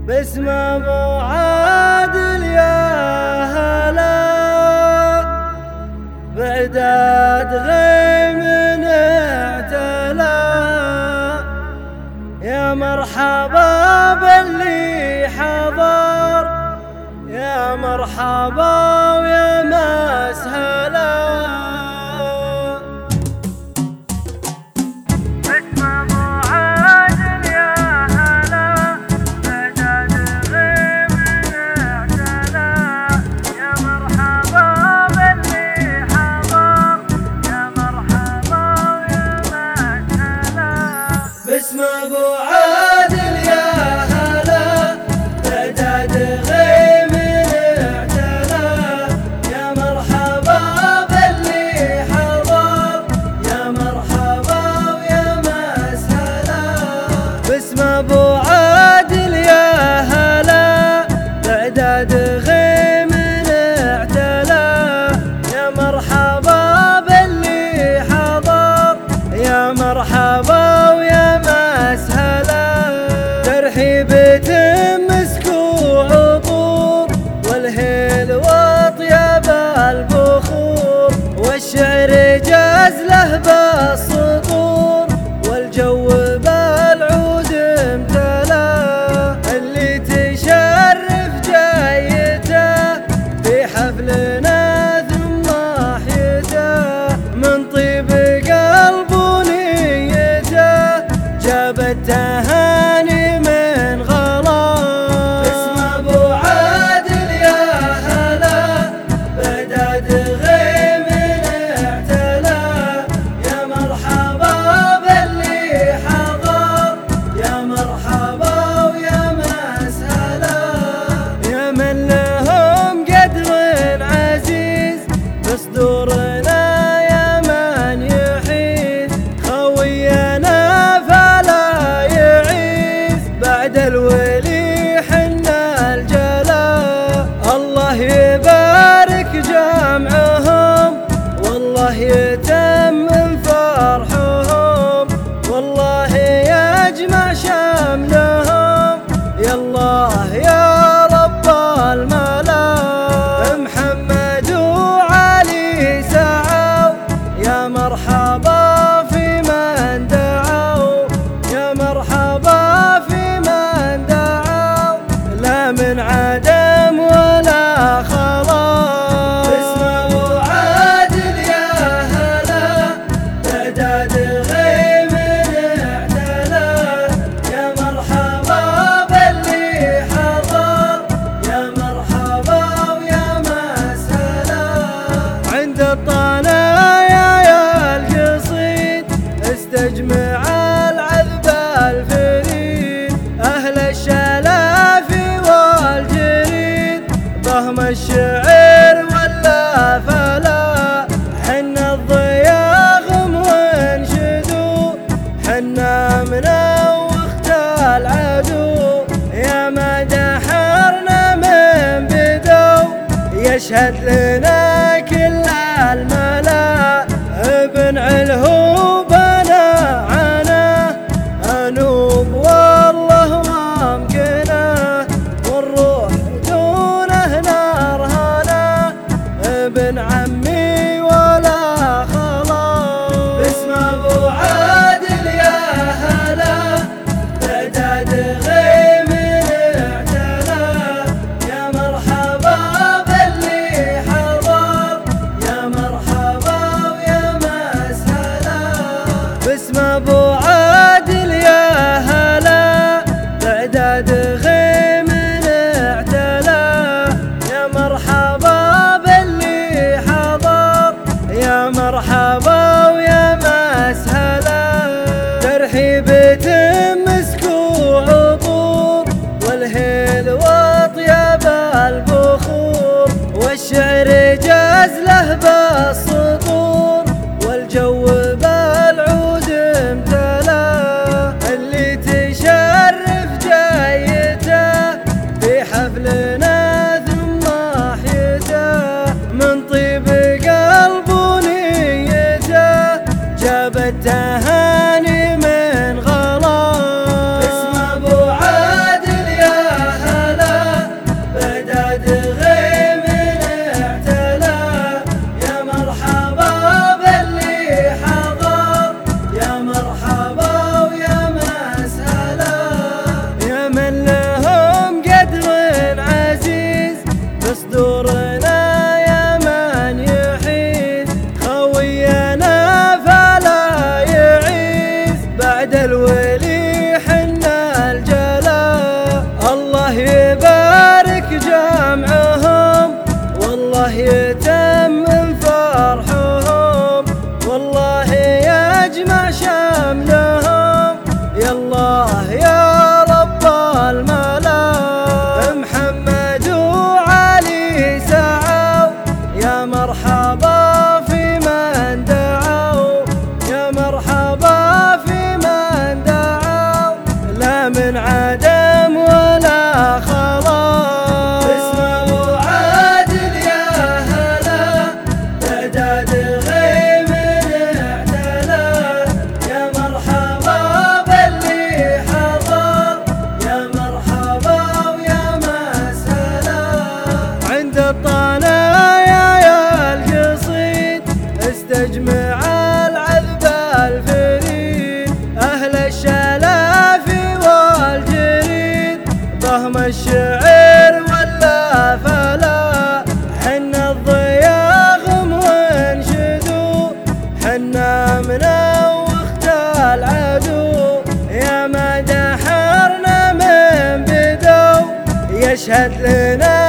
باسم ابو عادل يا هلا، بعداد غيم اعتلى، يا مرحبا باللي حضر، يا مرحبا ويا مسهلا. باسم ابو عادل يا هلا، بعداد غيم اعتلى، يا مرحبا باللي حضر، يا مرحبا ويا مسهلا. باسم ابو عادل يا هلا، بعداد غيم اعتلى، يا مرحبا باللي حضر، يا مرحبا ترحيبة مسكوع عطور، والهيل واطيب البخور، والشعر جاز له بالسطور، والجو بالعود امتلا. اللي تشرف جايته في حفلنا ثم احيته، من طيب قلب ونيته جاب التهاني من غلا. باسم ابو عادل يا هلا، بعداد غيم اعتلى، يا مرحبا باللي حضر، يا مرحبا ويا مسهلا. يا من لهم قدر عزيز بصدورنا، يا من يحيز خوينا بعد الولي حنا الجلا. الله يبارك جمعهم، والله يتمم فرحهم، والله يجمع شملهم، يا الله يا رب الملا. محمد وعلي سعوا، يا مرحبا في من دعوا، يا مرحبا من عدم ولا خلاص. باسم ابو عادل يا هلا، بعداد غيم اعتلى، يا مرحبا باللي حضر، يا مرحبا ويا مسهلا. عند الطنايا يا القصيد استجمع العذب الفريد، اهل الشلا فهم الشعر ولا فلا، حنا الضياغم وانشدوا، حنا من وقت العدو، يا ما دحرنا من بدو، يشهد لنا كل الملا. ابن علهو بنا عنا انوب والله ممكنه، والروح ابن عمي ولا خلاص. باسم ابو عادل يا هلا، بعداد غيم اعتلى، يا مرحبا باللي حضر، وهم الشعر ولا فلا، حنا الضياغم وانشدوا، حنا من وقت العدو، يا ما دحرنا من بدو، يشهد لنا